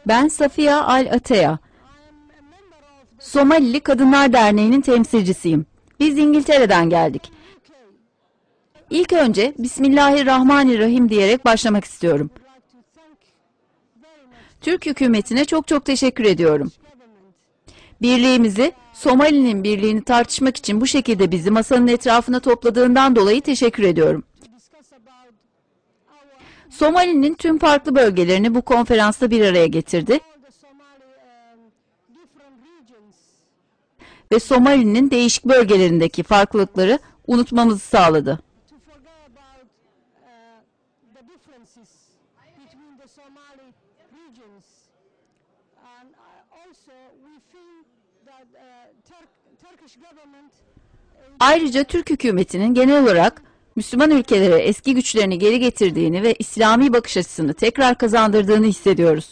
Ben Safiye Al-Ateya, Somalili Kadınlar Derneği'nin temsilcisiyim. Biz İngiltere'den geldik. İlk önce Bismillahirrahmanirrahim diyerek başlamak istiyorum. Türk hükümetine çok teşekkür ediyorum. Birliğimizi, Somali'nin birliğini tartışmak için bu şekilde bizi masanın etrafına topladığından dolayı teşekkür ediyorum. Somali'nin tüm farklı bölgelerini bu konferansta bir araya getirdi ve Somali'nin değişik bölgelerindeki farklılıkları unutmamızı sağladı. Ayrıca Türk hükümetinin genel olarak Müslüman ülkelere eski güçlerini geri getirdiğini ve İslami bakış açısını tekrar kazandırdığını hissediyoruz.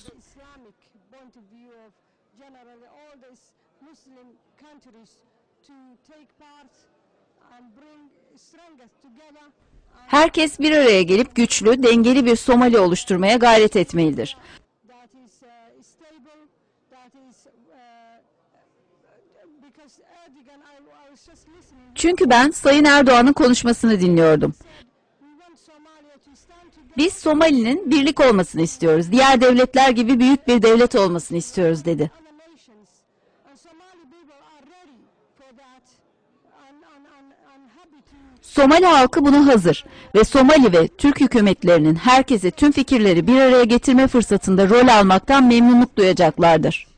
Herkes bir araya gelip güçlü, dengeli bir Somali oluşturmaya gayret etmelidir. Çünkü ben Sayın Erdoğan'ın konuşmasını dinliyordum. Biz Somali'nin birlik olmasını istiyoruz. Diğer devletler gibi büyük bir devlet olmasını istiyoruz dedi. Somali halkı buna hazır ve Somali ve Türk hükümetlerinin herkese tüm fikirleri bir araya getirme fırsatında rol almaktan memnunluk duyacaklardır.